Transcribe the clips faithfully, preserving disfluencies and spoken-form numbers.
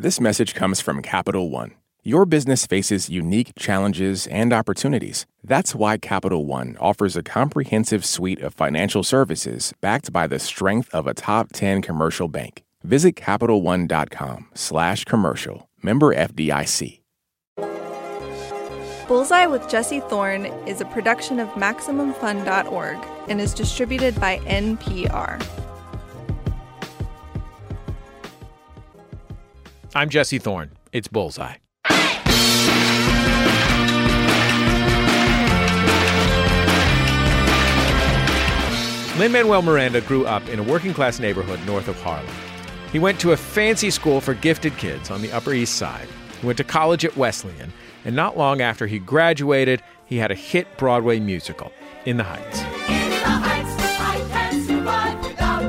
This message comes from Capital One. Your business faces unique challenges and opportunities. That's why Capital One offers a comprehensive suite of financial services backed by the strength of a top ten commercial bank. Visit CapitalOne.com slash commercial. Member F D I C. Bullseye with Jesse Thorne is a production of Maximum Fun dot org and is distributed by N P R. I'm Jesse Thorne. It's Bullseye. Lin-Manuel Miranda grew up in a working-class neighborhood north of Harlem. He went to a fancy school for gifted kids on the Upper East Side. He went to college at Wesleyan, and not long after he graduated, he had a hit Broadway musical, In the Heights. In the Heights, I can't survive without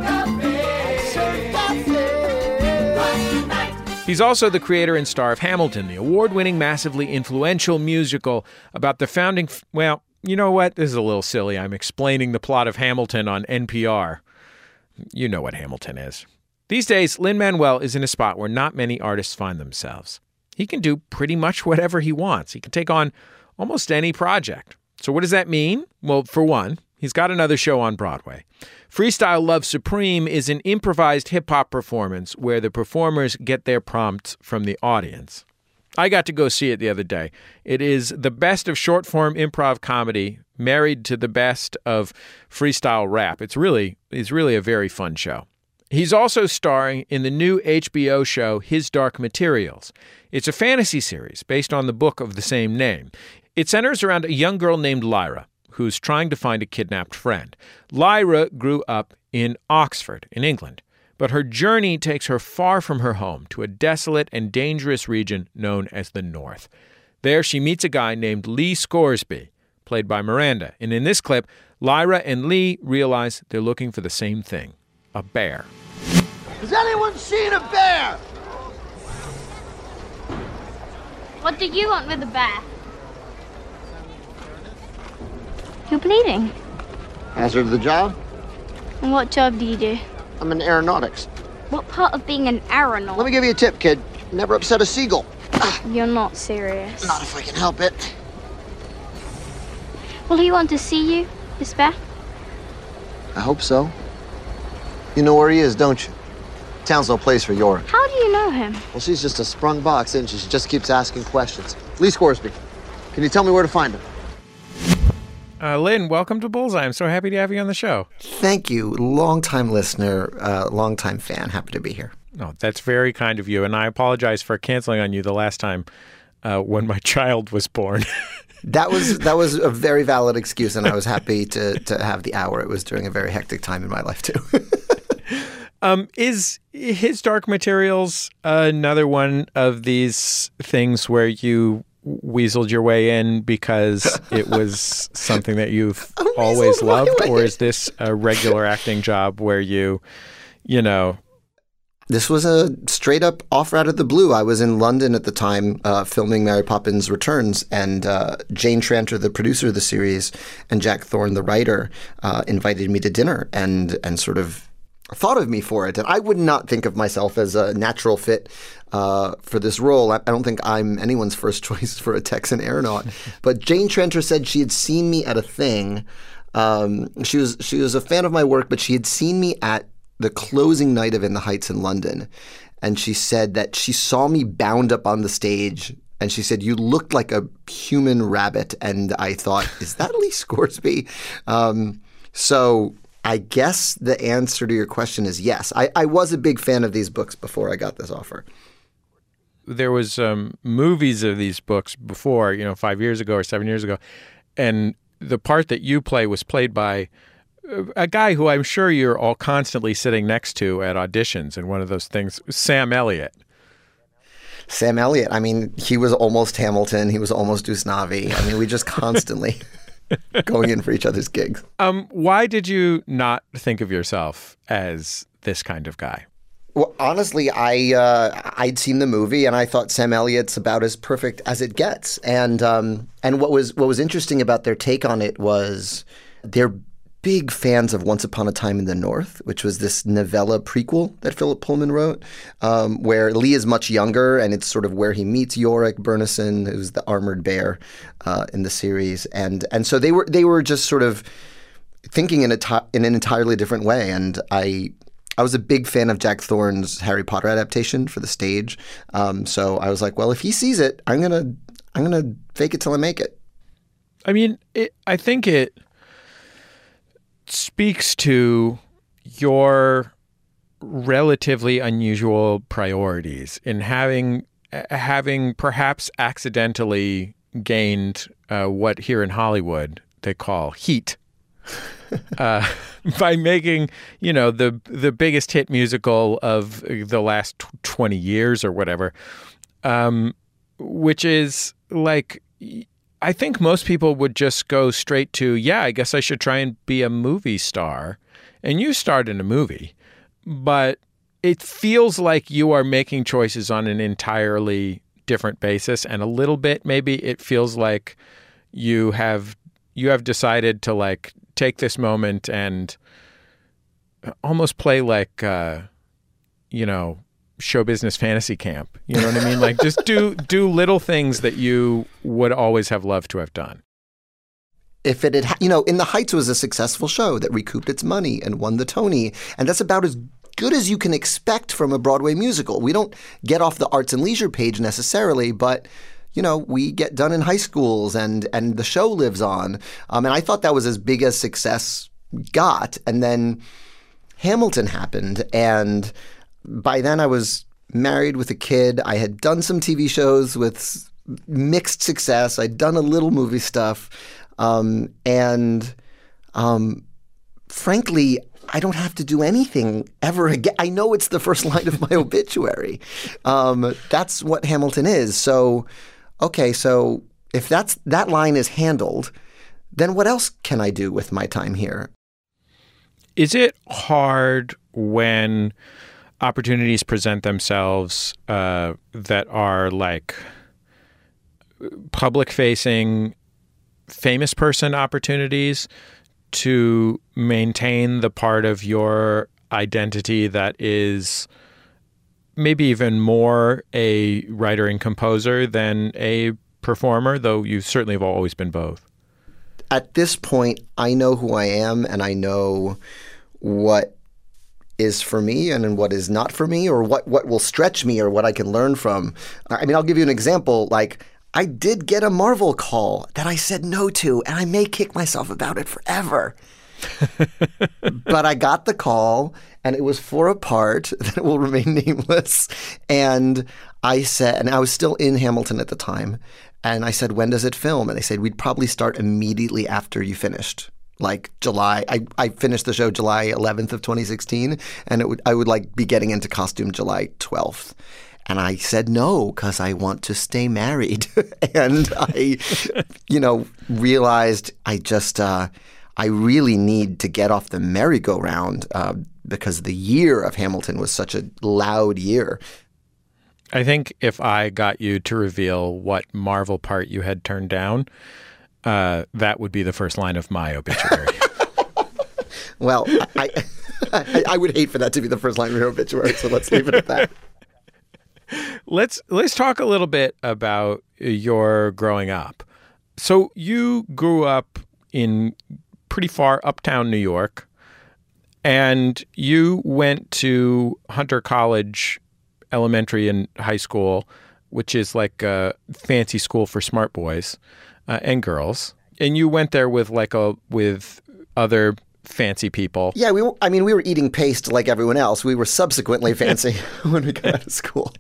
cafe. He's also the creator and star of Hamilton, the award-winning, massively influential musical about the founding... F- well, you know what? This is a little silly. I'm explaining the plot of Hamilton on N P R. You know what Hamilton is. These days, Lin-Manuel is in a spot where not many artists find themselves. He can do pretty much whatever he wants. He can take on almost any project. So what does that mean? Well, for one, he's got another show on Broadway. Freestyle Love Supreme is an improvised hip-hop performance where the performers get their prompts from the audience. I got to go see it the other day. It is the best of short-form improv comedy married to the best of freestyle rap. It's really, it's really a very fun show. He's also starring in the new H B O show His Dark Materials. It's a fantasy series based on the book of the same name. It centers around a young girl named Lyra, who's trying to find a kidnapped friend. Lyra grew up in Oxford, in England, but her journey takes her far from her home to a desolate and dangerous region known as the North. There she meets a guy named Lee Scoresby, played by Miranda. And in this clip, Lyra and Lee realize they're looking for the same thing, a bear. Has anyone seen a bear? What do you want with a bear? You're bleeding. Hazard of the job? And what job do you do? I'm in aeronautics. What part of being an aeronaut? Let me give you a tip, kid. Never upset a seagull. You're not serious. Not if I can help it. Will he want to see you, this bear? I hope so. You know where he is, don't you? Town's no place for Yorick. How do you know him? Well, she's just a sprung box, isn't she? She just keeps asking questions. Lee Scoresby, can you tell me where to find him? Uh, Lynn, welcome to Bullseye. I'm so happy to have you on the show. Thank you. Long-time listener, uh, long-time fan. Happy to be here. Oh, that's very kind of you. And I apologize for canceling on you the last time uh, when my child was born. That was that was a very valid excuse, and I was happy to to have the hour. It was during a very hectic time in my life, too. um, is His Dark Materials another one of these things where you weaseled your way in because it was something that you've always loved, or is this a regular acting job where you, you know... This was a straight up offer out of the blue. I was in London at the time uh, filming Mary Poppins Returns, and uh, Jane Tranter, the producer of the series, and Jack Thorne, the writer, uh, invited me to dinner and and sort of thought of me for it. And I would not think of myself as a natural fit uh, for this role. I, I don't think I'm anyone's first choice for a Texan aeronaut. But Jane Tranter said she had seen me at a thing. Um, she was she was a fan of my work, but she had seen me at the closing night of In the Heights in London. And she said that she saw me bound up on the stage, and she said, you looked like a human rabbit. And I thought, is that Lee Scoresby? Um, so I guess the answer to your question is yes. I, I was a big fan of these books before I got this offer. There was um, movies of these books before, you know, five years ago or seven years ago. And the part that you play was played by a guy who I'm sure you're all constantly sitting next to at auditions and one of those things, Sam Elliott. Sam Elliott. I mean, he was almost Hamilton. He was almost Usnavi. I mean, we just constantly going in for each other's gigs. Um, why did you not think of yourself as this kind of guy? Well, honestly, I uh, I'd seen the movie and I thought Sam Elliott's about as perfect as it gets. And um, and what was what was interesting about their take on it was their big fans of Once Upon a Time in the North, which was this novella prequel that Philip Pullman wrote, um, where Lee is much younger, and it's sort of where he meets Yorick Burnison, who's the armored bear uh, in the series. And and so they were they were just sort of thinking in a t- in an entirely different way. And I I was a big fan of Jack Thorne's Harry Potter adaptation for the stage. Um, so I was like, well, if he sees it, I'm gonna I'm gonna fake it till I make it. I mean, it, I think it speaks to your relatively unusual priorities in having having perhaps accidentally gained uh, what here in Hollywood they call heat uh, by making, you know, the the biggest hit musical of the last twenty years or whatever, um, which is like, I think most people would just go straight to, yeah, I guess I should try and be a movie star. And you starred in a movie, but it feels like you are making choices on an entirely different basis. And a little bit, maybe it feels like you have you have decided to like take this moment and almost play like, uh, you know, show business fantasy camp. You know what I mean? Like just do do little things that you would always have loved to have done. If it had, you know, In the Heights was a successful show that recouped its money and won the Tony, and that's about as good as you can expect from a Broadway musical. We don't get off the arts and leisure page necessarily, but you know, we get done in high schools and and the show lives on. Um, and I thought that was as big a success got. And then Hamilton happened, and by then I was married with a kid. I had done some T V shows with mixed success. I'd done a little movie stuff. Um, and um, frankly, I don't have to do anything ever again. I know it's the first line of my obituary. Um, that's what Hamilton is. So, okay, so if that's that line is handled, then what else can I do with my time here? Is it hard when opportunities present themselves uh, that are like public-facing, famous person opportunities to maintain the part of your identity that is maybe even more a writer and composer than a performer, though you certainly have always been both? At this point, I know who I am, and I know what is for me and what is not for me, or what, what will stretch me or what I can learn from. I mean, I'll give you an example. Like, I did get a Marvel call that I said no to, and I may kick myself about it forever. But I got the call, and it was for a part that will remain nameless. And I said, and I was still in Hamilton at the time, and I said, when does it film? And they said, we'd probably start immediately after you finished. Like July, I, I finished the show July eleventh of twenty sixteen, and it would I would like be getting into costume July twelfth. And I said no because I want to stay married. And I, you know, realized I just, uh, I really need to get off the merry-go-round uh, because the year of Hamilton was such a loud year. I think if I got you to reveal what Marvel part you had turned down, uh, that would be the first line of my obituary. Well, I, I, I would hate for that to be the first line of your obituary, so let's leave it at that. Let's let's talk a little bit about your growing up. So you grew up in pretty far uptown New York, and you went to Hunter College Elementary and High School, which is like a fancy school for smart boys uh, and girls. And you went there with like a with other fancy people. Yeah, we. Were, I mean, we were eating paste like everyone else. We were subsequently fancy when we got out of school.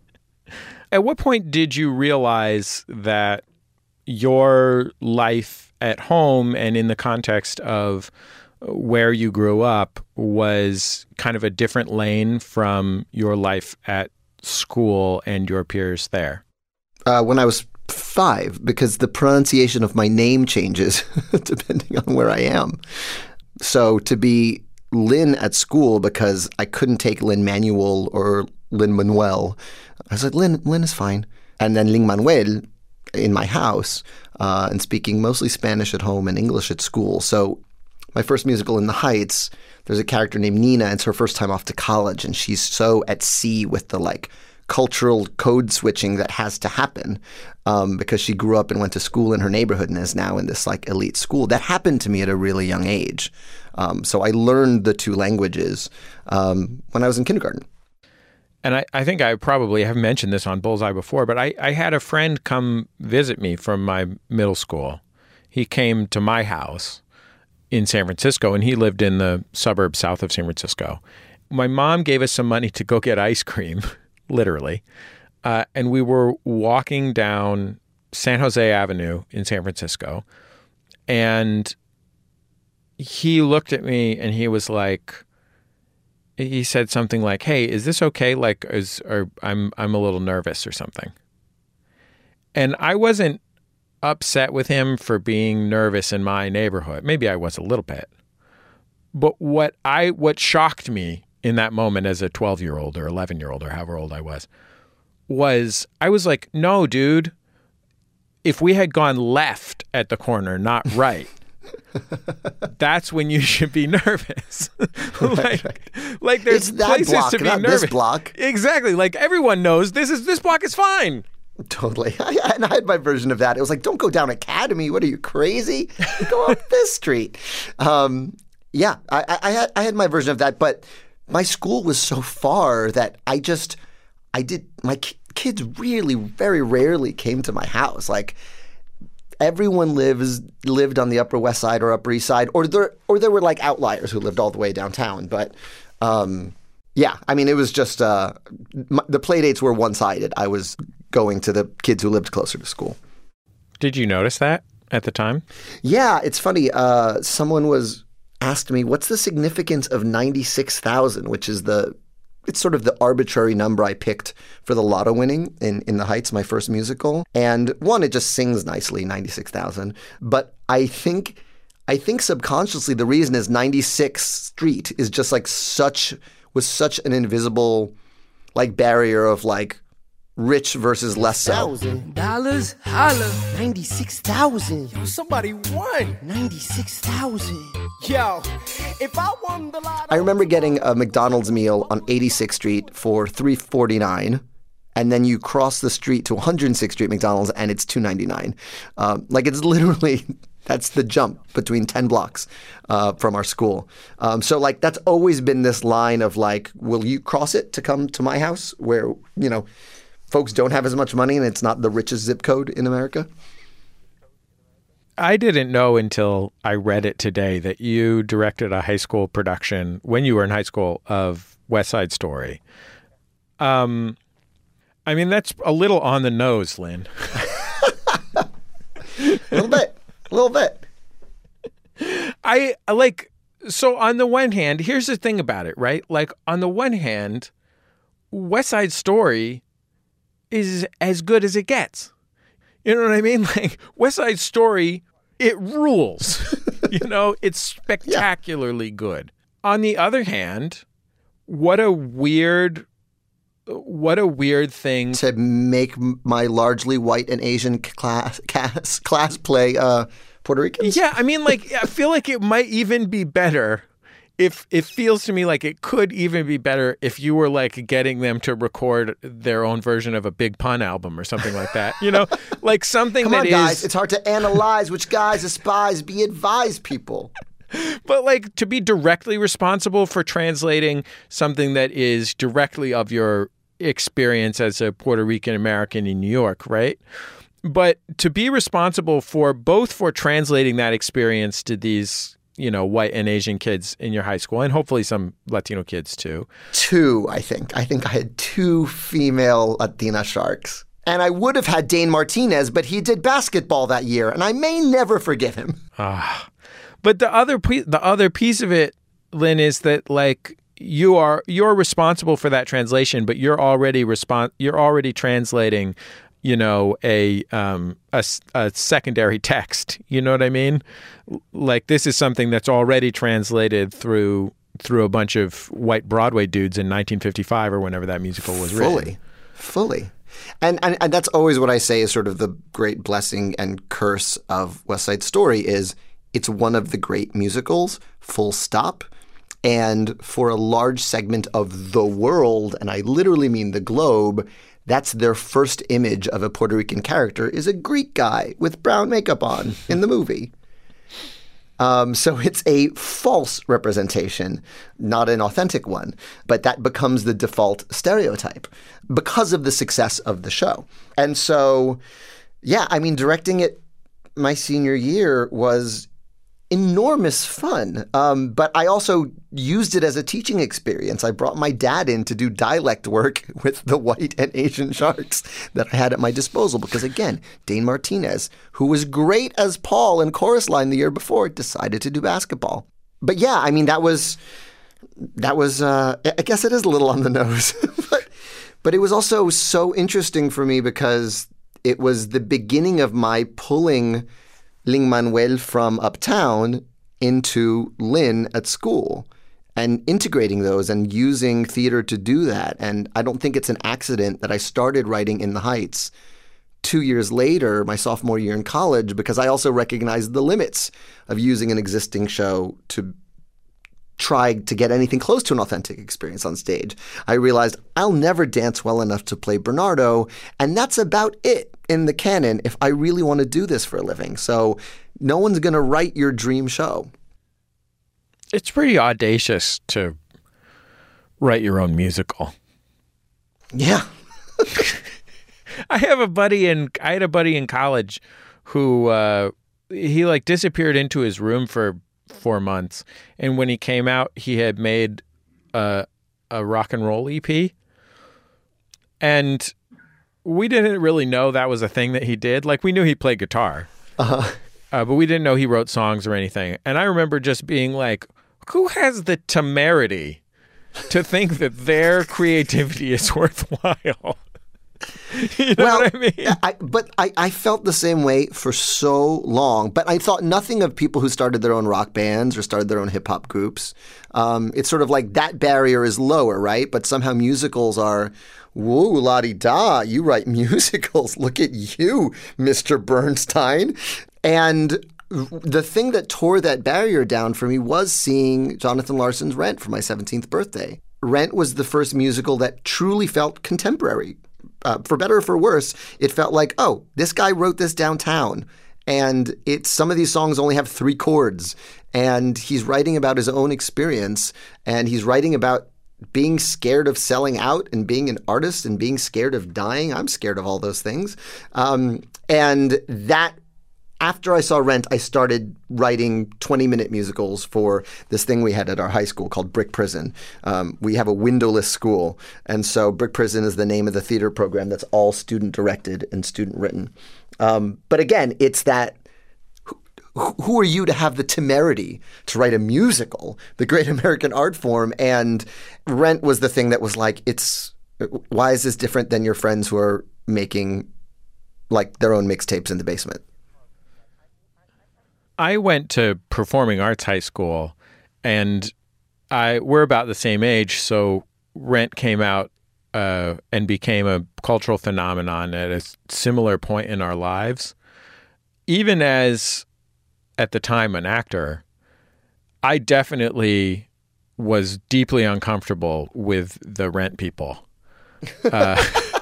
At what point did you realize that your life at home and in the context of where you grew up was kind of a different lane from your life at school and your peers there? Uh, when I was five, because the pronunciation of my name changes depending on where I am. So to be Lin at school because I couldn't take Lin-Manuel or Lin-Manuel, I was like, Lin, Lin is fine. And then Lin-Manuel in my house uh, and speaking mostly Spanish at home and English at school. So my first musical in the Heights, there's a character named Nina, and it's her first time off to college, and she's so at sea with the like cultural code switching that has to happen um, because she grew up and went to school in her neighborhood and is now in this like elite school. That happened to me at a really young age. Um, so I learned the two languages um, when I was in kindergarten. And I, I think I probably have mentioned this on Bullseye before, but I, I had a friend come visit me from my middle school. He came to my house in San Francisco, and he lived in the suburbs south of San Francisco. My mom gave us some money to go get ice cream, literally. Uh, and we were walking down San Jose Avenue in San Francisco. And he looked at me and he was like, he said something like, "Hey, is this okay? Like, is, or I'm, I'm a little nervous or something." And I wasn't upset with him for being nervous in my neighborhood. Maybe I was a little bit. But what I, what shocked me in that moment as a twelve-year-old or eleven-year-old or however old I was, was I was like, no, dude, if we had gone left at the corner, not right, that's when you should be nervous. like, like there's It's that places block, to be not nervous. this block. Exactly. Like everyone knows this is this block is fine. Totally. I, and I had my version of that. It was like, don't go down Academy. What are you, crazy? Go up this street. Um, yeah, I, I, I, had, I had my version of that. But my school was so far that I just, I did, my ki- kids really very rarely came to my house. Like, everyone lives lived on the Upper West Side or Upper East Side, or there, or there were like outliers who lived all the way downtown. But um, yeah, I mean, it was just, uh, my, the play dates were one-sided. I was going to the kids who lived closer to school. Did you notice that at the time? Yeah, it's funny. Uh, someone was asked me, what's the significance of ninety-six thousand, which is the, it's sort of the arbitrary number I picked for the lotto winning in, in the Heights, my first musical. And one, it just sings nicely, ninety-six thousand. But I think, I think subconsciously the reason is ninety-sixth Street is just like such, was such an invisible like barrier of like, rich versus less so. Thousand dollars, holla. Ninety-six thousand. Yo, somebody won. Ninety-six thousand. Yo, if I won the lotto. I remember getting a McDonald's meal on eighty-sixth Street for three forty-nine, and then you cross the street to one hundred sixth Street McDonald's, and it's two ninety-nine. Um, like it's literally. That's the jump between ten blocks uh, from our school. Um, so like that's always been this line of like, will you cross it to come to my house where, you know, folks don't have as much money and it's not the richest zip code in America? I didn't know until I read it today that you directed a high school production when you were in high school of West Side Story. Um, I mean, that's a little on the nose, Lynn. A little bit. A little bit. I like, so on the one hand, here's the thing about it, right? Like on the one hand, West Side Story is as good as it gets. You know what I mean? Like West Side Story, it rules. You know, it's spectacularly yeah. good. On the other hand, what a weird, what a weird thing to make my largely white and Asian class class, class play uh, Puerto Ricans. Yeah, I mean, like I feel like it might even be better. If it feels to me like it could even be better if you were like getting them to record their own version of a Big Pun album or something like that. You know, like something Come that on, is. guys, it's hard to analyze which guys despise. Be advised, people. But like to be directly responsible for translating something that is directly of your experience as a Puerto Rican American in New York, right? But to be responsible for both for translating that experience to these, you know, white and Asian kids in your high school, and hopefully some Latino kids too. Two, I think. I think I had two female Latina sharks. And I would have had Dane Martinez, but he did basketball that year, and I may never forgive him. Ah, but the other pe- the other piece of it, Lynn, is that like you are you're responsible for that translation, but you're already respon- you're already translating, you know, a um a, a secondary text. You know what I mean? Like this is something that's already translated through through a bunch of white Broadway dudes in nineteen fifty-five or whenever that musical was written. Fully, fully. And, and and that's always what I say is sort of the great blessing and curse of West Side Story is it's one of the great musicals, full stop. And for a large segment of the world, and I literally mean the globe, that's their first image of a Puerto Rican character is a Greek guy with brown makeup on in the movie. Um, so it's a false representation, not an authentic one. But that becomes the default stereotype because of the success of the show. And so, yeah, I mean, directing it my senior year was enormous fun. Um, but I also used it as a teaching experience. I brought my dad in to do dialect work with the white and Asian sharks that I had at my disposal. Because again, Dane Martinez, who was great as Paul in Chorus Line the year before, decided to do basketball. But yeah, I mean, that was, that was, uh, I guess it is a little on the nose. but, but it was also so interesting for me because it was the beginning of my pulling Lin-Manuel from Uptown into Lin at school and integrating those and using theater to do that. And I don't think it's an accident that I started writing In the Heights two years later, my sophomore year in college, because I also recognized the limits of using an existing show to try to get anything close to an authentic experience on stage. I realized I'll never dance well enough to play Bernardo, and that's about it in the canon if I really want to do this for a living. So no one's going to write your dream show. It's pretty audacious to write your own musical. Yeah. I have a buddy in, I had a buddy in college who, uh, he like disappeared into his room for four months. And when he came out, he had made a, a rock and roll E P. And we didn't really know that was a thing that he did. Like, we knew he played guitar, uh-huh. uh, but we didn't know he wrote songs or anything. And I remember just being like, who has the temerity to think that their creativity is worthwhile? You know well, what I mean? I, but I, I felt the same way for so long. But I thought nothing of people who started their own rock bands or started their own hip-hop groups. Um, it's sort of like that barrier is lower, right? But somehow musicals are, whoa, la-di-da, you write musicals. Look at you, Mister Bernstein. And the thing that tore that barrier down for me was seeing Jonathan Larson's Rent for my seventeenth birthday. Rent was the first musical that truly felt contemporary. Uh, for better or for worse, it felt like, oh, this guy wrote this downtown. And it's some of these songs only have three chords. And he's writing about his own experience. And he's writing about being scared of selling out and being an artist and being scared of dying. I'm scared of all those things. Um, and that After I saw Rent, I started writing twenty-minute musicals for this thing we had at our high school called Brick Prison. Um, we have a windowless school, and so Brick Prison is the name of the theater program that's all student-directed and student-written. Um, but again, it's that, who, who are you to have the temerity to write a musical, the great American art form? And Rent was the thing that was like, it's why is this different than your friends who are making like their own mixtapes in the basement? I went to performing arts high school, and I we're about the same age, so Rent came out uh, and became a cultural phenomenon at a similar point in our lives. Even as, at the time, an actor, I definitely was deeply uncomfortable with the Rent people. Uh,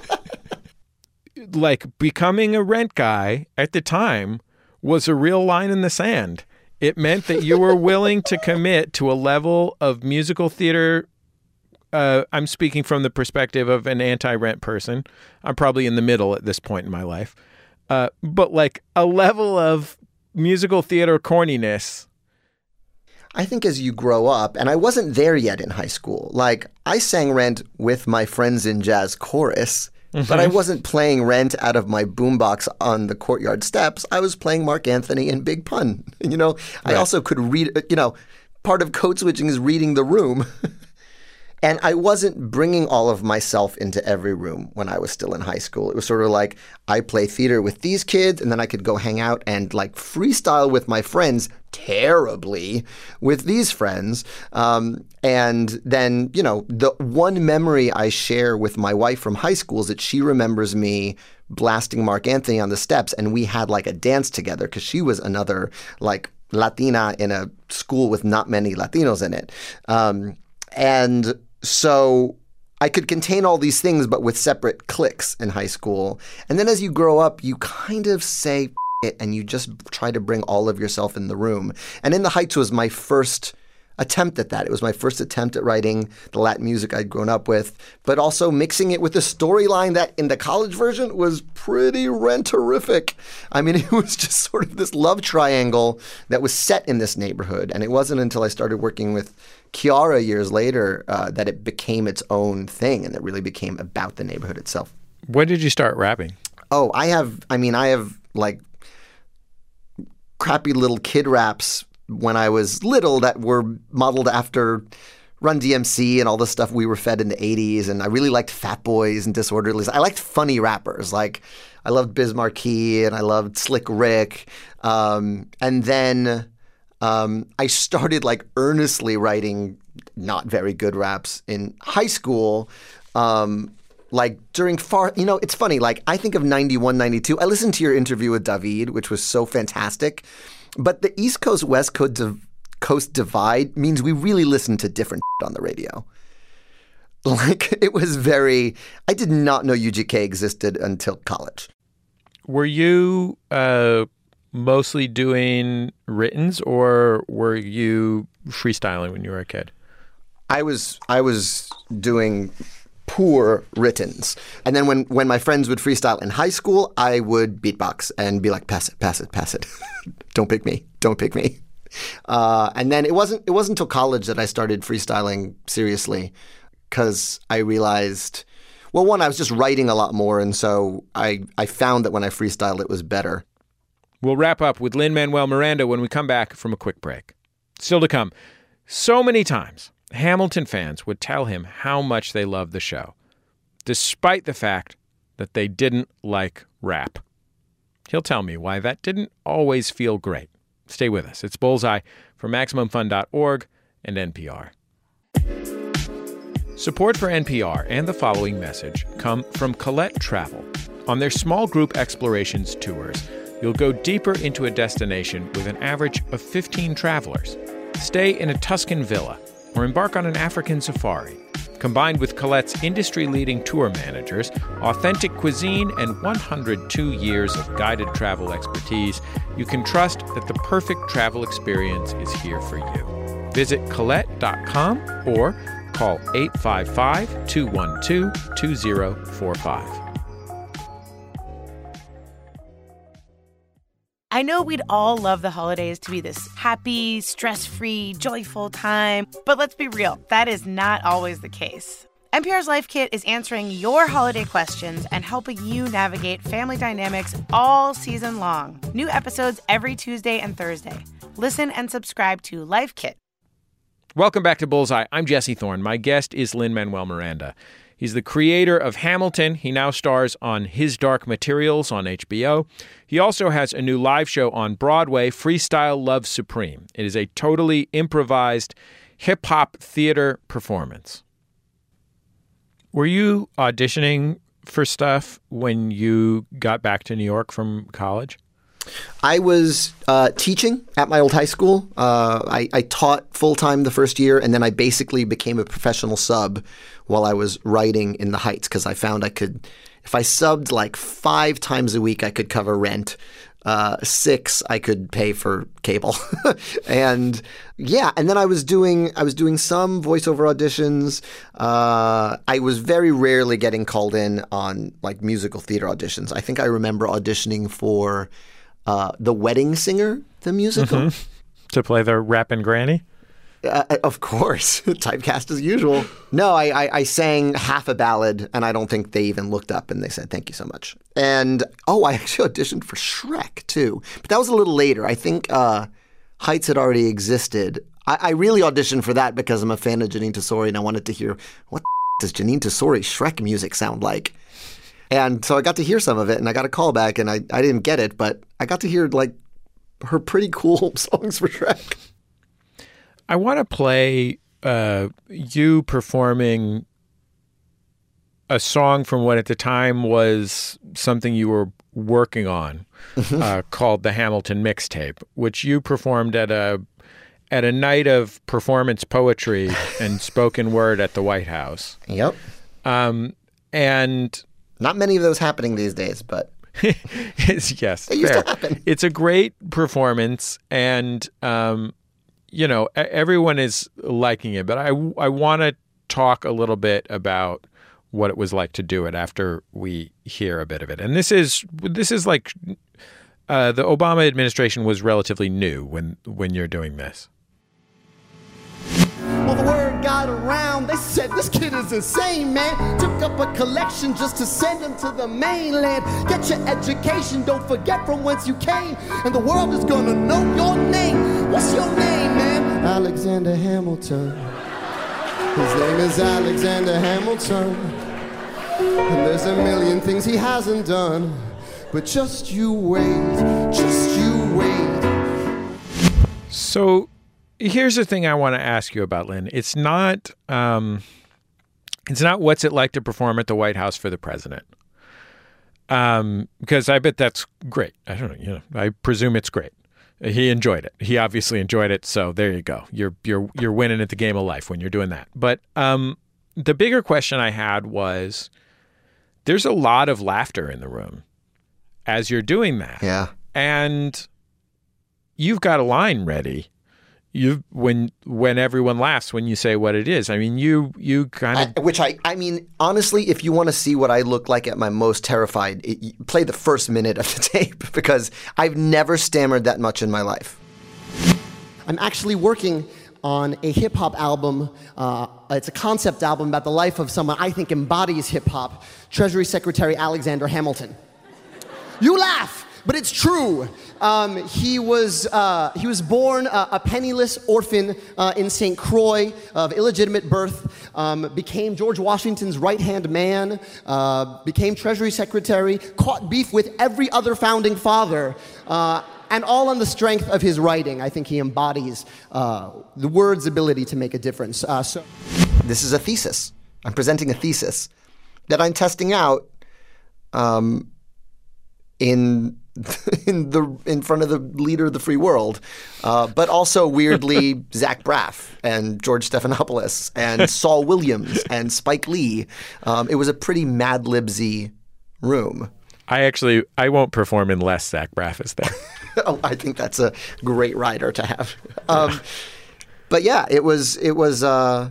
like, becoming a Rent guy at the time was a real line in the sand. It meant that you were willing to commit to a level of musical theater. Uh, I'm speaking from the perspective of an anti-Rent person. I'm probably in the middle at this point in my life. Uh, but like a level of musical theater corniness. I think as you grow up, and I wasn't there yet in high school, like I sang Rent with my friends in jazz chorus. Mm-hmm. But I wasn't playing Rent out of my boombox on the courtyard steps. I was playing Mark Anthony and Big Pun. You know, right. I also could read, you know, part of code switching is reading the room. And I wasn't bringing all of myself into every room when I was still in high school. It was sort of like I play theater with these kids, and then I could go hang out and like freestyle with my friends terribly with these friends. Um, and then, you know, the one memory I share with my wife from high school is that she remembers me blasting Mark Anthony on the steps, and we had like a dance together because she was another like Latina in a school with not many Latinos in it. Um, and so I could contain all these things, but with separate cliques in high school. And then as you grow up, you kind of say F- it and you just try to bring all of yourself in the room. And In the Heights was my first attempt at that. It was my first attempt at writing the Latin music I'd grown up with, but also mixing it with a storyline that in the college version was pretty rent-terrific. I mean, it was just sort of this love triangle that was set in this neighborhood. And it wasn't until I started working with Chiara years later uh, that it became its own thing and it really became about the neighborhood itself. When did you start rapping? Oh, I have, I mean, I have like crappy little kid raps when I was little that were modeled after Run D M C and all the stuff we were fed in the eighties. And I really liked Fat Boys and Disorderlies. I liked funny rappers. Like I loved Biz Markie and I loved Slick Rick. Um, and then um, I started like earnestly writing not very good raps in high school. Um, like during far, you know, it's funny. Like I think of ninety-one, ninety-two. I listened to your interview with David, which was so fantastic. But the East Coast, West Coast, div- Coast divide means we really listen to different on the radio. Like, it was very... I did not know U G K existed until college. Were you uh, mostly doing writtens or were you freestyling when you were a kid? I was I was doing poor writtens. And then when, when my friends would freestyle in high school, I would beatbox and be like, pass it, pass it, pass it. Don't pick me. Don't pick me. Uh, and then it wasn't it wasn't until college that I started freestyling seriously because I realized, well, one, I was just writing a lot more. And so I, I found that when I freestyled, it was better. We'll wrap up with Lin-Manuel Miranda when we come back from a quick break. Still to come, so many times Hamilton fans would tell him how much they loved the show, despite the fact that they didn't like rap. He'll tell me why that didn't always feel great. Stay with us. It's Bullseye from Maximum Fun dot org and N P R. Support for N P R and the following message come from Colette Travel. On their small group explorations tours, you'll go deeper into a destination with an average of fifteen travelers. Stay in a Tuscan villa or embark on an African safari. Combined with Colette's industry-leading tour managers, authentic cuisine, and one hundred two years of guided travel expertise, you can trust that the perfect travel experience is here for you. Visit Colette dot com or call eight five five, two one two, two zero four five. I know we'd all love the holidays to be this happy, stress-free, joyful time, but let's be real, that is not always the case. N P R's Life Kit is answering your holiday questions and helping you navigate family dynamics all season long. New episodes every Tuesday and Thursday. Listen and subscribe to Life Kit. Welcome back to Bullseye. I'm Jesse Thorne. My guest is Lin-Manuel Miranda. He's the creator of Hamilton. He now stars on His Dark Materials on H B O. He also has a new live show on Broadway, Freestyle Love Supreme. It is a totally improvised hip-hop theater performance. Were you auditioning for stuff when you got back to New York from college? I was uh, teaching at my old high school. Uh, I, I taught full-time the first year, and then I basically became a professional sub while I was writing in the Heights because I found I could, if I subbed like five times a week, I could cover rent. Uh, six, I could pay for cable. And yeah, and then I was doing I was doing some voiceover auditions. Uh, I was very rarely getting called in on like musical theater auditions. I think I remember auditioning for Uh, The Wedding Singer, the musical. Mm-hmm. To play the rapping granny? Uh, of course. Typecast as usual. No, I, I, I sang half a ballad, and I don't think they even looked up, and they said, thank you so much. And, oh, I actually auditioned for Shrek, too. But that was a little later. I think uh, Heights had already existed. I, I really auditioned for that because I'm a fan of Janine Tesori, and I wanted to hear, what the f- does Janine Tesori Shrek music sound like? And so I got to hear some of it, and I got a call back, and I, I didn't get it, but I got to hear, like, her pretty cool songs for Shrek. I want to play uh, you performing a song from what at the time was something you were working on uh, called the Hamilton Mixtape, which you performed at a at a night of performance poetry and spoken word at the White House. Yep. Um, and not many of those happening these days, but it's, yes, they used fair. to happen. It's a great performance, and um, you know, everyone is liking it. But I I want to talk a little bit about what it was like to do it after we hear a bit of it. And this is this is like uh, the Obama administration was relatively new when when you're doing this. Well, the word got around. They said this kid is insane, man. Took up a collection just to send him to the mainland. Get your education, don't forget from whence you came. And the world is gonna know your name. What's your name, man? Alexander Hamilton. His name is Alexander Hamilton. And there's a million things he hasn't done. But just you wait, just you wait. So here's the thing I want to ask you about, Lynn. It's not, um, it's not what's it like to perform at the White House for the president. Um, because I bet that's great. I don't know. You know, I presume it's great. He enjoyed it. He obviously enjoyed it. So there you go. You're you're you're winning at the game of life when you're doing that. But um, the bigger question I had was, there's a lot of laughter in the room as you're doing that. Yeah. And you've got a line ready. You when when everyone laughs when you say what it is. I mean, you you kind of which I I mean honestly, if you want to see what I look like at my most terrified, it, play the first minute of the tape because I've never stammered that much in my life. I'm actually working on a hip hop album. Uh, it's a concept album about the life of someone I think embodies hip hop, Treasury Secretary Alexander Hamilton. You laugh, but it's true. Um, he was uh, he was born uh, a penniless orphan uh, in Saint Croix of illegitimate birth. Um, became George Washington's right-hand man. Uh, became Treasury Secretary. Caught beef with every other founding father. Uh, and all on the strength of his writing. I think he embodies uh, the word's ability to make a difference. Uh, so, this is a thesis. I'm presenting a thesis that I'm testing out. Um, in in the in front of the leader of the free world, uh, but also weirdly Zach Braff and George Stephanopoulos and Saul Williams and Spike Lee. Um, it was a pretty Mad Libsy room. I actually I won't perform unless Zach Braff is there. Oh, I think that's a great writer to have. Um, but yeah, it was it was. Uh,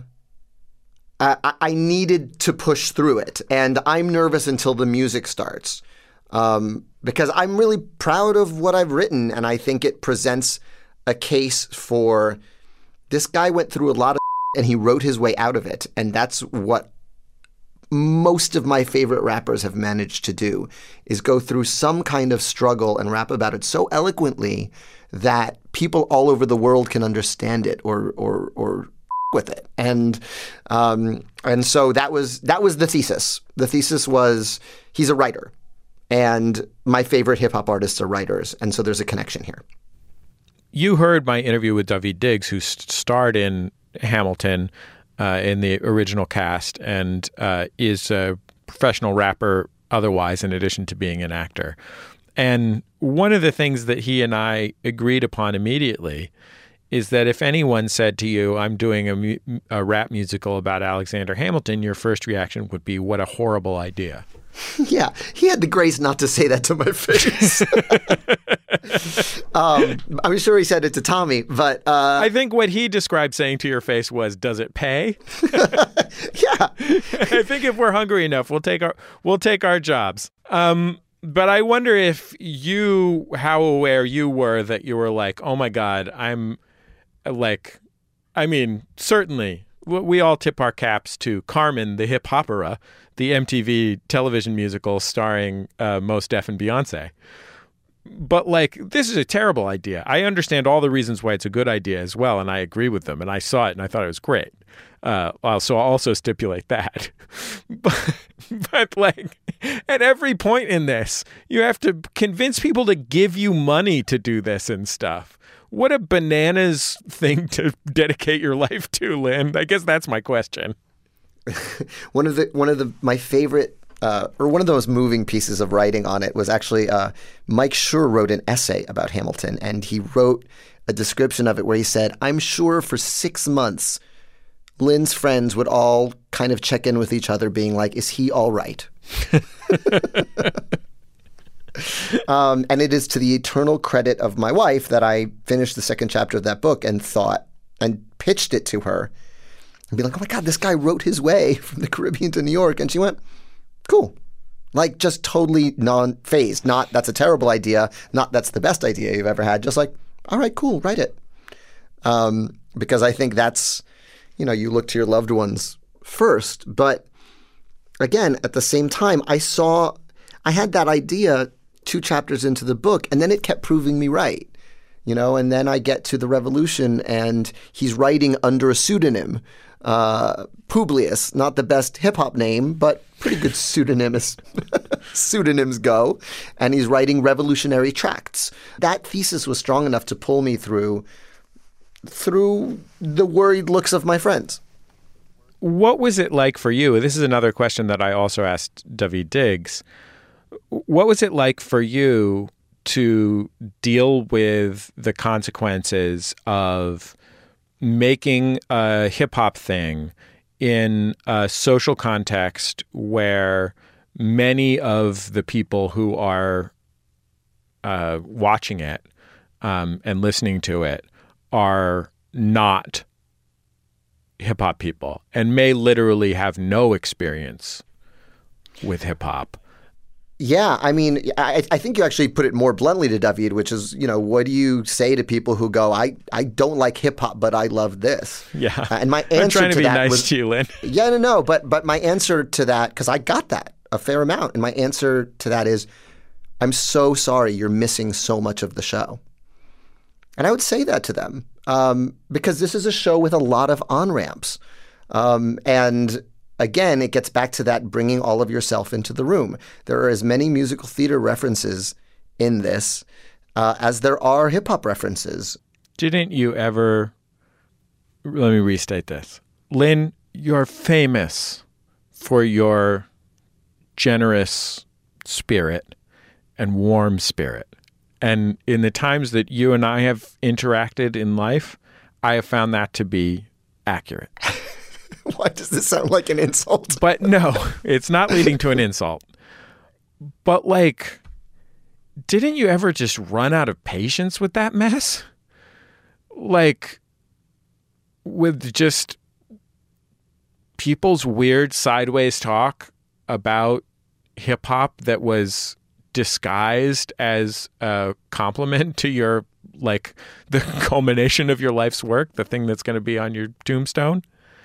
I, I needed to push through it, and I'm nervous until the music starts. Um, because I'm really proud of what I've written, and I think it presents a case for this guy went through a lot of and he wrote his way out of it, and that's what most of my favorite rappers have managed to do, is go through some kind of struggle and rap about it so eloquently that people all over the world can understand it or or or with it. And um, and so that was that was the thesis. The thesis was he's a writer. And my favorite hip-hop artists are writers, and so there's a connection here. You heard my interview with Daveed Diggs, who st- starred in Hamilton uh, in the original cast and uh, is a professional rapper otherwise, in addition to being an actor. And one of the things that he and I agreed upon immediately is that if anyone said to you, I'm doing a, mu- a rap musical about Alexander Hamilton, your first reaction would be, what a horrible idea. Yeah, he had the grace not to say that to my face. um, I'm sure he said it to Tommy, but... Uh, I think what he described saying to your face was, does it pay? Yeah. I think if we're hungry enough, we'll take our we'll take our jobs. Um, but I wonder if you, how aware you were that you were like, oh my God, I'm like, I mean, certainly... We all tip our caps to Carmen, the hip opera, the M T V television musical starring uh, Mos Def and Beyonce. But like, this is a terrible idea. I understand all the reasons why it's a good idea as well, and I agree with them. And I saw it, and I thought it was great. Uh, so I'll also stipulate that. but, but like, at every point in this, you have to convince people to give you money to do this and stuff. What a bananas thing to dedicate your life to, Lynn. I guess that's my question. one of the one of the my favorite uh, or one of the most moving pieces of writing on it was actually uh, Mike Schur wrote an essay about Hamilton, and he wrote a description of it where he said, "I'm sure for six months, Lin's friends would all kind of check in with each other, being like, is he all right?" um, and it is to the eternal credit of my wife that I finished the second chapter of that book and thought and pitched it to her and be like, oh my God, this guy wrote his way from the Caribbean to New York. And she went, cool. Like, just totally non-phased. Not, that's a terrible idea. Not, that's the best idea you've ever had. Just like, all right, cool, write it. Um, because I think that's, you know, you look to your loved ones first. But again, at the same time, I saw, I had that idea two chapters into the book, and then it kept proving me right. You know, and then I get to the Revolution, and he's writing under a pseudonym, uh, Publius, not the best hip-hop name, but pretty good pseudonym as pseudonyms go. And he's writing revolutionary tracts. That thesis was strong enough to pull me through through the worried looks of my friends. What was it like for you? This is another question that I also asked Daveed Diggs. What was it like for you to deal with the consequences of making a hip-hop thing in a social context where many of the people who are uh, watching it um, and listening to it are not hip-hop people and may literally have no experience with hip-hop? Yeah, I mean, I, I think you actually put it more bluntly to Daveed, which is, you know, what do you say to people who go, I, I don't like hip hop, but I love this? Yeah. Uh, and my answer I'm trying to, to be that nice was, to you, Lin. Yeah, no, no, but but my answer to that, because I got that a fair amount, and my answer to that is, I'm so sorry you're missing so much of the show. And I would say that to them um, because this is a show with a lot of on-ramps. Um, and again, it gets back to that bringing all of yourself into the room. There are as many musical theater references in this uh, as there are hip-hop references. Didn't you ever... Let me restate this. Lin, you're famous for your generous spirit and warm spirit. And in the times that you and I have interacted in life, I have found that to be accurate. Why does this sound like an insult? But no, it's not leading to an insult. But like, didn't you ever just run out of patience with that mess? Like, with just people's weird sideways talk about hip hop that was disguised as a compliment to your, like, the culmination of your life's work, the thing that's going to be on your tombstone?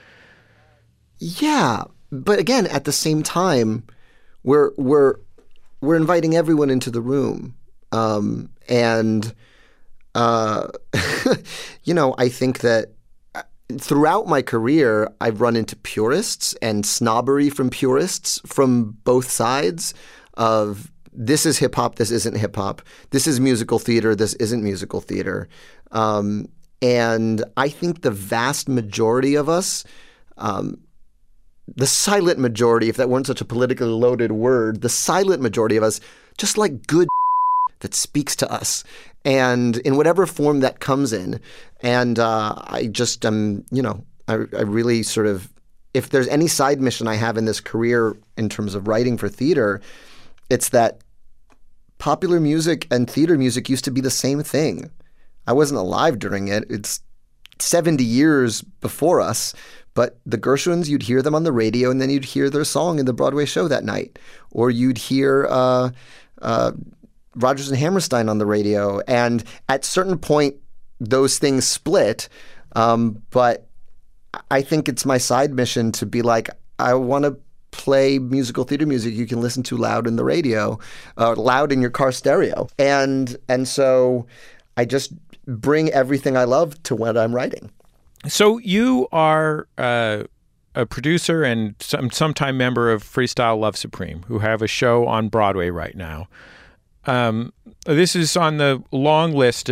Yeah, but again, at the same time, we're we're we're inviting everyone into the room, um, and uh, you know, I think that throughout my career, I've run into purists and snobbery from purists from both sides. Of this is hip hop, this isn't hip hop. This is musical theater, this isn't musical theater. Um, and I think the vast majority of us. Um, The silent majority, if that weren't such a politically loaded word, the silent majority of us just like good that speaks to us, and in whatever form that comes in. And uh, I just um, you know, I, I really sort of, if there's any side mission I have in this career in terms of writing for theater, it's that popular music and theater music used to be the same thing. I wasn't alive during it. It's seventy years before us. But the Gershwins, you'd hear them on the radio, and then you'd hear their song in the Broadway show that night. Or you'd hear uh, uh, Rodgers and Hammerstein on the radio. And at certain point, those things split. Um, but I think it's my side mission to be like, I want to play musical theater music you can listen to loud in the radio, uh, loud in your car stereo. And and so I just bring everything I love to what I'm writing. So you are uh, a producer and some sometime member of Freestyle Love Supreme, who have a show on Broadway right now. Um, this is on the long list of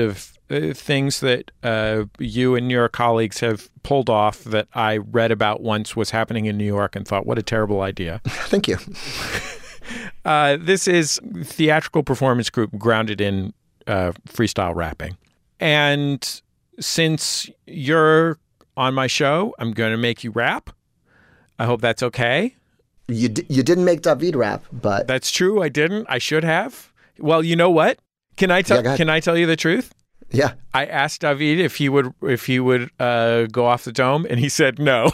uh, things that uh, you and your colleagues have pulled off that I read about once was happening in New York and thought, what a terrible idea. Thank you. uh, this is theatrical performance group grounded in uh, freestyle rapping. And since you're on my show, I'm going to make you rap. I hope that's okay. You d- you didn't make David rap, but that's true. I didn't. I should have. Well, you know what? Can I tell? Yeah, can I tell you the truth? Yeah. I asked David if he would if he would uh, go off the dome, and he said no.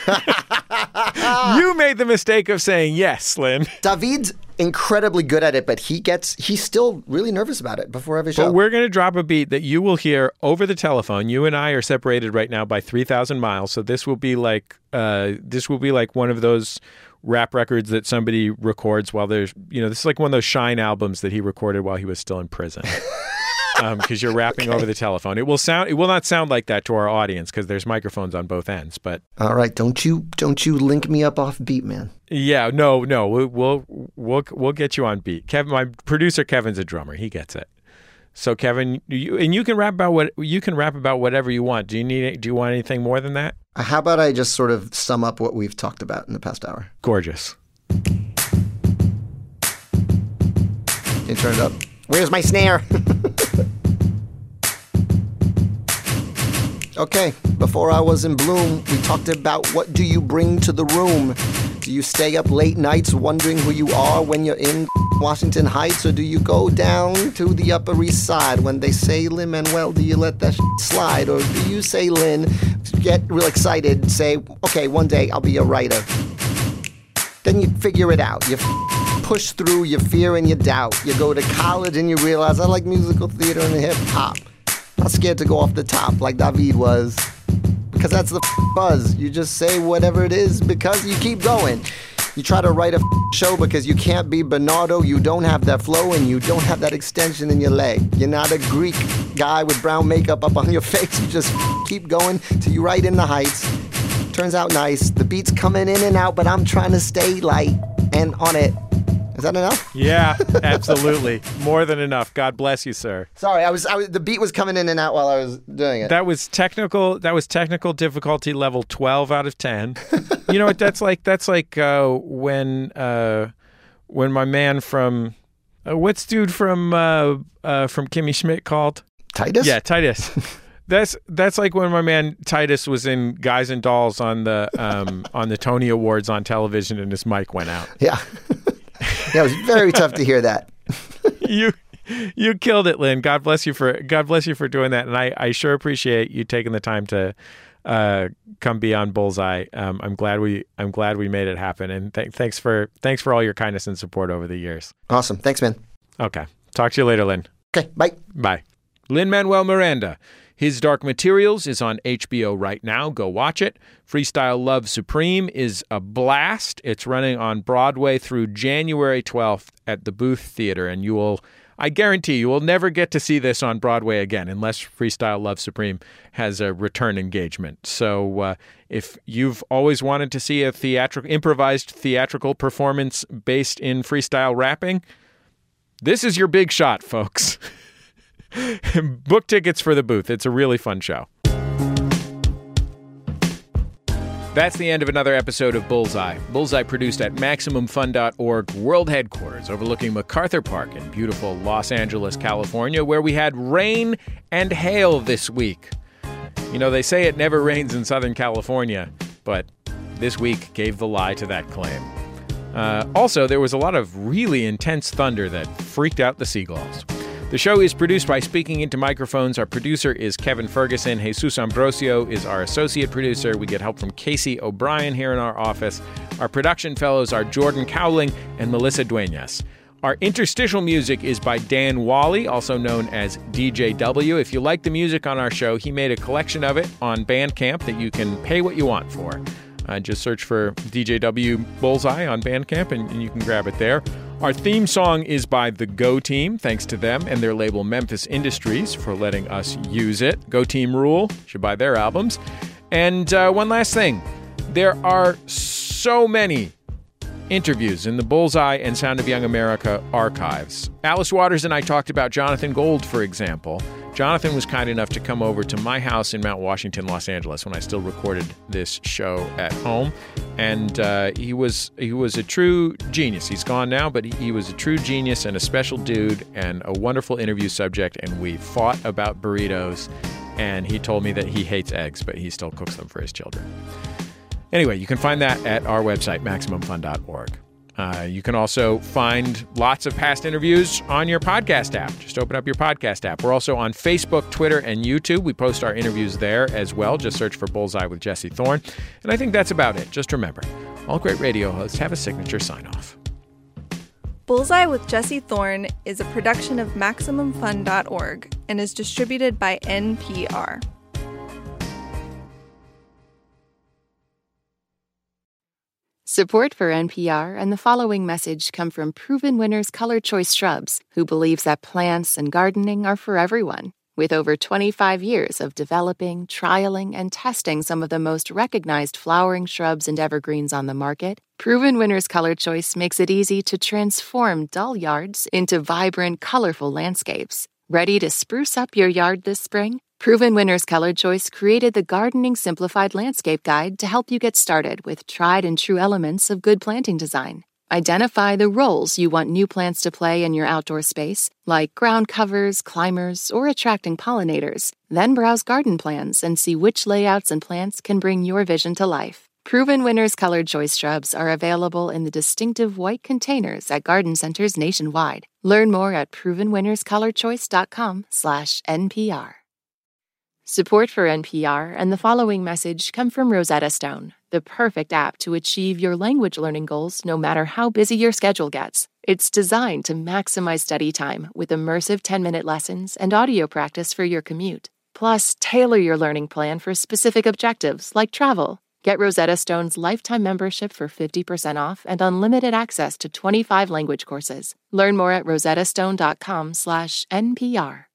You made the mistake of saying yes, Lynn. David's incredibly good at it, but he gets he's still really nervous about it before every show. But we're going to drop a beat that you will hear over the telephone. You and I are separated right now by three thousand miles, so this will be like uh, this will be like one of those rap records that somebody records while there's, you know, this is like one of those Shine albums that he recorded while he was still in prison. Um, because you're rapping okay. over the telephone. It will sound. It will not sound like that to our audience because there's microphones on both ends. But all right, don't you don't you link me up off beat, man? Yeah, no, no. We'll we'll we'll, we'll get you on beat. Kevin, my producer Kevin's a drummer. He gets it. So Kevin, you and you can rap about what you can rap about whatever you want. Do you need? Do you want anything more than that? How about I just sort of sum up what we've talked about in the past hour? Gorgeous. Can you turn it up? Where's my snare? Okay, before I was in bloom, we talked about what do you bring to the room. Do you stay up late nights wondering who you are when you're in Washington Heights, or do you go down to the Upper East Side when they say Lin-Manuel, do you let that slide? Or do you say Lynn, get real excited, say, okay, one day I'll be a writer. Then you figure it out. You push through your fear and your doubt. You go to college and you realize I like musical theater and hip hop. Not scared to go off the top like David was. Because that's the buzz. You just say whatever it is because you keep going. You try to write a show because you can't be Bernardo. You don't have that flow and you don't have that extension in your leg. You're not a Greek guy with brown makeup up on your face. You just keep going till you write in the heights. Turns out nice. The beat's coming in and out, but I'm trying to stay light and on it. Is that enough? Yeah, absolutely. More than enough. God bless you, sir. Sorry, I was, I was the beat was coming in and out while I was doing it. That was technical. That was technical difficulty level twelve out of ten. You know what? That's like that's like uh, when uh, when my man from uh, what's dude from uh, uh, from Kimmy Schmidt called Titus. Yeah, Titus. That's that's like when my man Titus was in Guys and Dolls on the um, on the Tony Awards on television and his mic went out. Yeah. Yeah, it was very tough to hear that. you you killed it, Lynn. God bless you for God bless you for doing that, and I, I sure appreciate you taking the time to uh, come be on Bullseye. Um, I'm glad we I'm glad we made it happen, and th- thanks for thanks for all your kindness and support over the years. Awesome, thanks, man. Okay, talk to you later, Lynn. Okay, bye. Bye. Lin-Manuel Miranda. His Dark Materials is on H B O right now. Go watch it. Freestyle Love Supreme is a blast. It's running on Broadway through January twelfth at the Booth Theater, and you will, I guarantee you will never get to see this on Broadway again unless Freestyle Love Supreme has a return engagement. So uh, if you've always wanted to see a theatrical, improvised theatrical performance based in freestyle rapping, this is your big shot, folks. Book tickets for the Booth. It's a really fun show. That's the end of another episode of Bullseye. Bullseye produced at Maximum Fun dot org world headquarters overlooking MacArthur Park in beautiful Los Angeles, California, where we had rain and hail this week. You know, they say it never rains in Southern California, but this week gave the lie to that claim. Uh, also, there was a lot of really intense thunder that freaked out the seagulls. The show is produced by Speaking Into Microphones. Our producer is Kevin Ferguson. Jesus Ambrosio is our associate producer. We get help from Casey O'Brien here in our office. Our production fellows are Jordan Cowling and Melissa Duenas. Our interstitial music is by Dan Wally, also known as D J W. If you like the music on our show, he made a collection of it on Bandcamp that you can pay what you want for. Uh, just search for D J W Bullseye on Bandcamp and, and you can grab it there. Our theme song is by the Go Team. Thanks to them and their label Memphis Industries for letting us use it. Go Team rule. You should buy their albums. And uh, one last thing. There are so many interviews in the Bullseye and Sound of Young America archives. Alice Waters and I talked about Jonathan Gold, for example. Jonathan was kind enough to come over to my house in Mount Washington, Los Angeles, when I still recorded this show at home. And uh, he was he was a true genius. He's gone now, but he, he was a true genius and a special dude and a wonderful interview subject. And we fought about burritos. And he told me that he hates eggs, but he still cooks them for his children. Anyway, you can find that at our website, maximum fun dot org. Uh, you can also find lots of past interviews on your podcast app. Just open up your podcast app. We're also on Facebook, Twitter, and YouTube. We post our interviews there as well. Just search for Bullseye with Jesse Thorne. And I think that's about it. Just remember, all great radio hosts have a signature sign-off. Bullseye with Jesse Thorne is a production of maximum fun dot org and is distributed by N P R. Support for N P R and the following message come from Proven Winners Color Choice Shrubs, who believes that plants and gardening are for everyone. With over twenty-five years of developing, trialing, and testing some of the most recognized flowering shrubs and evergreens on the market, Proven Winners Color Choice makes it easy to transform dull yards into vibrant, colorful landscapes. Ready to spruce up your yard this spring? Proven Winners Color Choice created the Gardening Simplified Landscape Guide to help you get started with tried and true elements of good planting design. Identify the roles you want new plants to play in your outdoor space, like ground covers, climbers, or attracting pollinators. Then browse garden plans and see which layouts and plants can bring your vision to life. Proven Winners Colored Choice Shrubs are available in the distinctive white containers at garden centers nationwide. Learn more at proven winners color choice dot com slash N P R. Support for N P R and the following message come from Rosetta Stone, the perfect app to achieve your language learning goals no matter how busy your schedule gets. It's designed to maximize study time with immersive ten-minute lessons and audio practice for your commute. Plus, tailor your learning plan for specific objectives like travel. Get Rosetta Stone's lifetime membership for fifty percent off and unlimited access to twenty-five language courses. Learn more at rosetta stone dot com slash N P R.